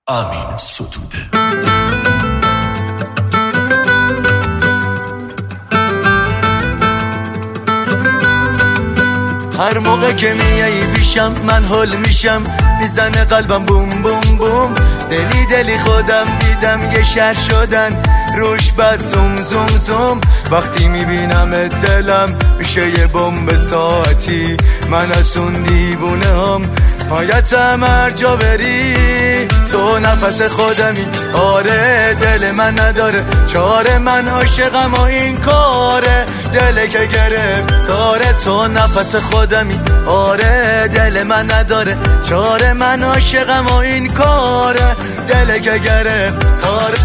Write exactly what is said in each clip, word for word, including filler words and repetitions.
امین ستوده. هر موقع که میایی پیشم من هول میشم، میزنه قلبم بوم بوم بوم. دلی دلی خودم دیدم یه شهر شدن روش بد زوم زوم زوم. وقتی میبینم دلم میشه یه بمب ساعتی. من از اون دیوونه هم پایتم هر جا بری. تو نفس خودمی، آره دل من نداره چاره. من عاشقم و این کاره، دل که گرفت تاره. تو نفس خودمی، آره دل من نداره چاره. من عاشقم و این کاره، دل که گرفت تاره.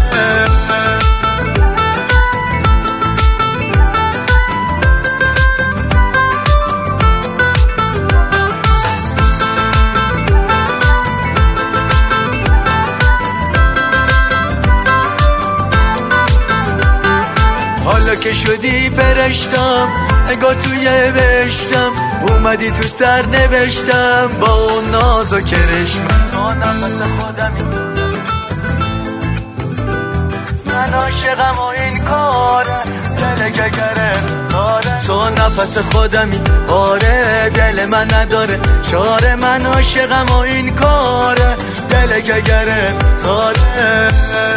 حالا که شدی فرشتم، انگار توی بهشتم. اومدی تو سر نوشتم با اون ناز و کرشم. تو نفس خودمی، من عاشقم و این کاره، دل که گرفت تاره. تو نفس خودمی، آره دل من نداره چاره. من عاشقم و این کاره، دل که گرفت تاره.